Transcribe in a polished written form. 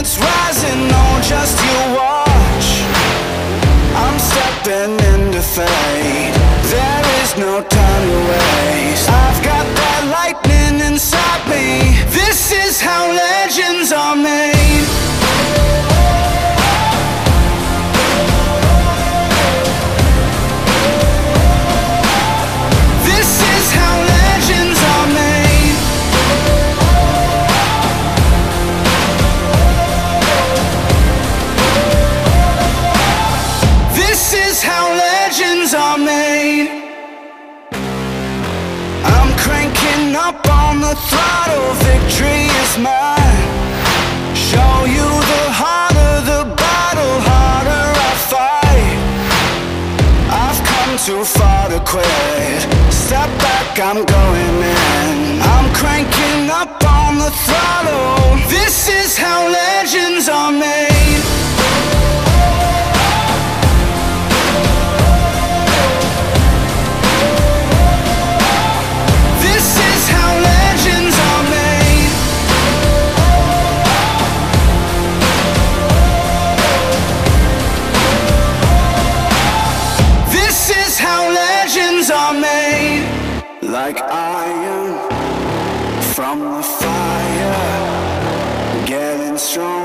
that's rising, oh just you watch. I'm stepping into fate, there is no time to waste. I've got that lightning inside me, this is how legends are made. This is how legends are made. This is how legends are made. I'm cranking up on the throttle, victory is mine. Show you the harder the battle, harder I fight. I've come too far to quit, step back, I'm going in. I'm cranking up on the throttle, this is how legends are made. This is how legends are made. This is how legends are made. Like iron from the fire, getting strong.